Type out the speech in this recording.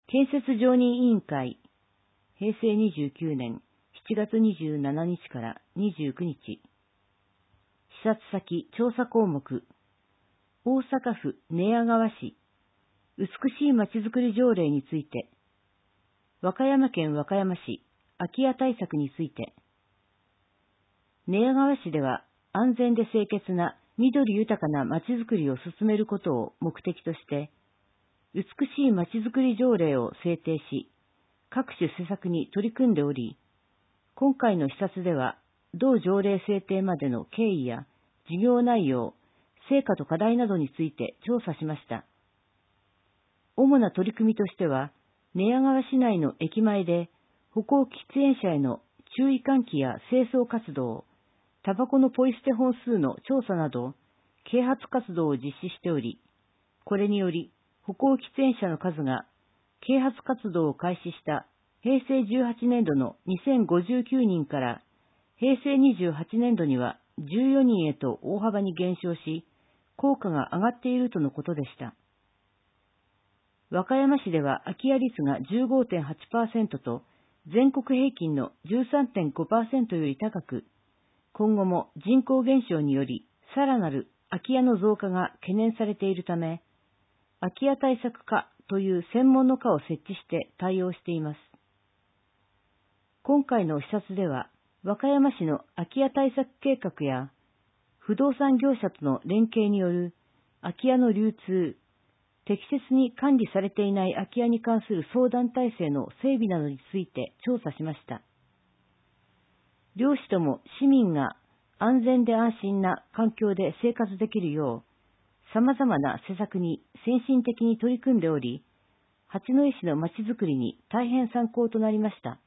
建設常任委員会、平成29年7月27日から29日。視察先調査項目、大阪府寝屋川市、美しいまちづくり条例について、和歌山県和歌山市、空き家対策について、寝屋川市では安全で清潔な緑豊かなまちづくりを進めることを目的として、美しいまちづくり条例を制定し、各種施策に取り組んでおり、今回の視察では、同条例制定までの経緯や事業内容、成果と課題などについて調査しました。主な取り組みとしては、寝屋川市内の駅前で歩行喫煙者への注意喚起や清掃活動、タバコのポイ捨て本数の調査など、啓発活動を実施しており、これにより歩行喫煙者の数が啓発活動を開始した平成18年度の2059人から平成28年度には14人へと大幅に減少し、効果が上がっているとのことでした。和歌山市では空き家率が 15.8% と全国平均の 13.5% より高く、今後も人口減少によりさらなる空き家の増加が懸念されているため、空き家対策課という専門の課を設置して対応しています。今回の視察では、和歌山市の空き家対策計画や、不動産業者との連携による空き家の流通、適切に管理されていない空き家に関する相談体制の整備などについて調査しました。両市とも市民が安全で安心な環境で生活できるよう、様々な施策に先進的に取り組んでおり、八戸市のまちづくりに大変参考となりました。